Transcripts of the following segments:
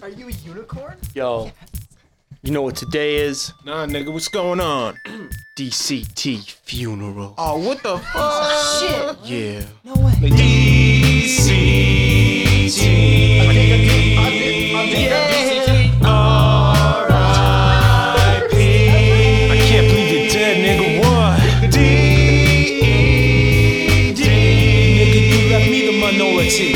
Are you a unicorn? Yo, Yes. you know what today is? Nah, nigga, what's going on? DCT funeral. Oh, what the fuck? Shit. Yeah. No way. DCT. R.I.P. I can't believe you're dead, nigga. What? D.E.D. Nigga, you left me the minority.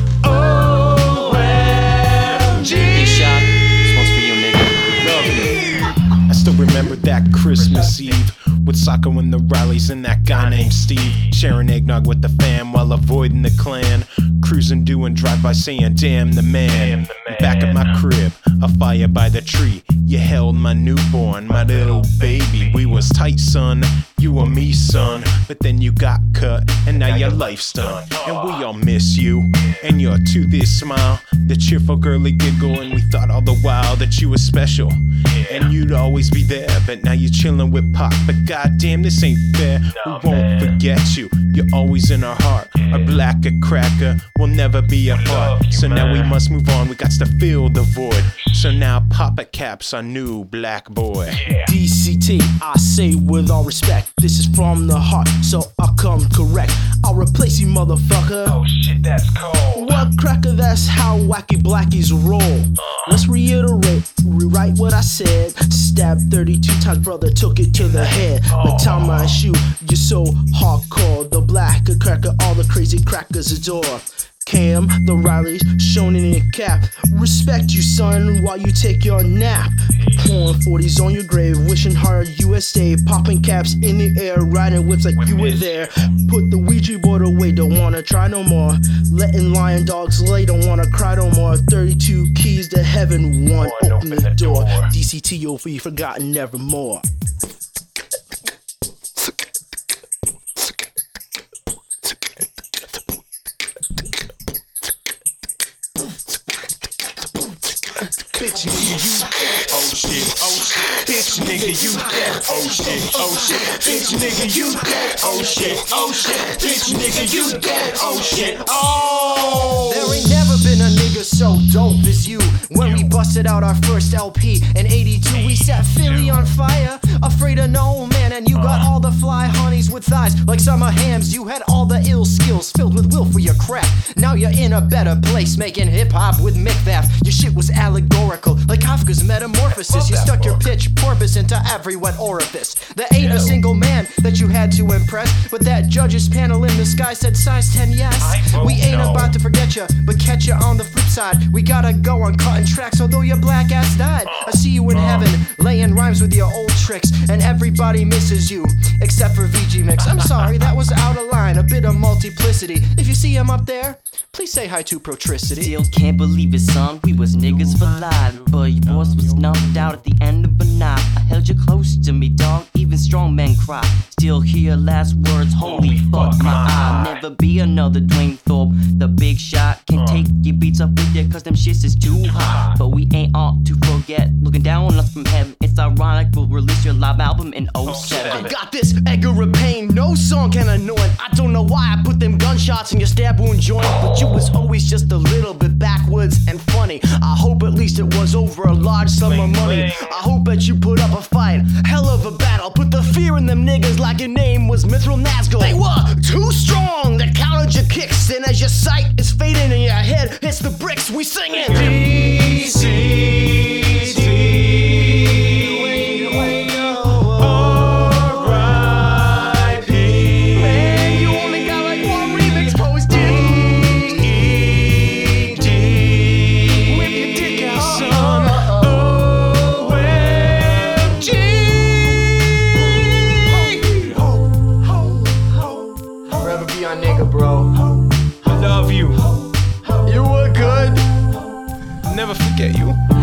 O.M.G. Big shot. This one's for you, nigga. I still remember that Christmas Eve with Socko and the Rileys and that guy named Steve, sharing eggnog with the fam while avoiding the clan, cruising, doing drive-by, saying damn the man. Back at my crib, a fire by the tree, you held my newborn, my little baby. We was tight, son, you and me, son, but then you got cut and now your life's done, and we all miss you and your toothless smile, the cheerful girly giggle, and we thought all the while that you were special and you'd always be there, but now you're chilling with Pop. But goddamn, this ain't fair. We won't forget you. You're always in our heart. Our black a cracker will never be apart. So now we must move on. We got to fill the void. So now Papa Cap's our new black boy. DCT, I say with all respect, this is from the heart, so I'll come correct. I'll replace you, motherfucker. Oh shit, that's cold. What cracker, that's how wacky blackies roll. Let's reiterate, rewrite what I said. Stabbed 32 times, brother, took it to the head. But time my shoe, you're so hardcore. The black cracker, all the crazy crackers adore. Cam, the Rileys, shown in a cap. Respect you, son, while you take your nap. Pouring 40s on your grave, wishing hard USA. Popping caps in the air, riding whips like you were there. Put the Ouija board away, don't wanna try no more. Letting lion dogs lay, don't wanna cry no more. 32 keys to heaven, one open the door. DCT, you'll be forgotten nevermore. Bitch nigga, you dead. Oh shit, oh shit. Bitch nigga, you dead. Oh shit, oh shit. Bitch nigga, you dead. Oh shit, oh shit. Bitch nigga, you dead. Oh shit, oh. There ain't never been a nigga so dope as you. When we busted out our first LP in '82, we set Philly on fire. Afraid of no man, and you got all the fly honeys with thighs like summer hams. You had all the ill skills filled with will for your craft. Now you're in a better place, making hip hop with Mick Vaff. Your shit was allegorical, like Kafka's Metamorphosis. You stuck your pitch porpoise into every wet orifice. There ain't a single man that you had to impress, but that judge's panel in the sky said size 10 yes. We ain't about to forget you, but catch you on the flip side. We gotta go on cutting tracks, although your black ass died. I see you in heaven, laying rhymes with your old tricks, and everybody misses you, except for VG Mix. I'm sorry, that was out of line, a bit of multiplicity. If you see him up there, please say hi to Protricity. Still can't believe it, son. We was niggas for life, but your voice was snuffed out at the end of a night. I held you close to me, dog. Even strong men cry. Still hear last words. Holy fuck, my eye. Never be another Dwayne Thorpe. The big shot can take your beats up with you, cause them shits is too hot. But we ain't ought to forget. Looking down on us from heaven. It's ironic we'll release your live album in 07. I got this Edgar of Pain, no song can annoy it. I don't know why I put them gunshots in your stab wound joint, but you was always just a little bit backwoods and funny. I hope at least it was over a large sum of money. I hope that you put up a fight, hell of a battle. Put the fear in them niggas like your name was Mithril Nazgul. They were too strong, they counted your kicks, and as your sight is fading in your head, it's the bricks we singing. DCT. Nigga, bro. I love you. You were good. Never forget you.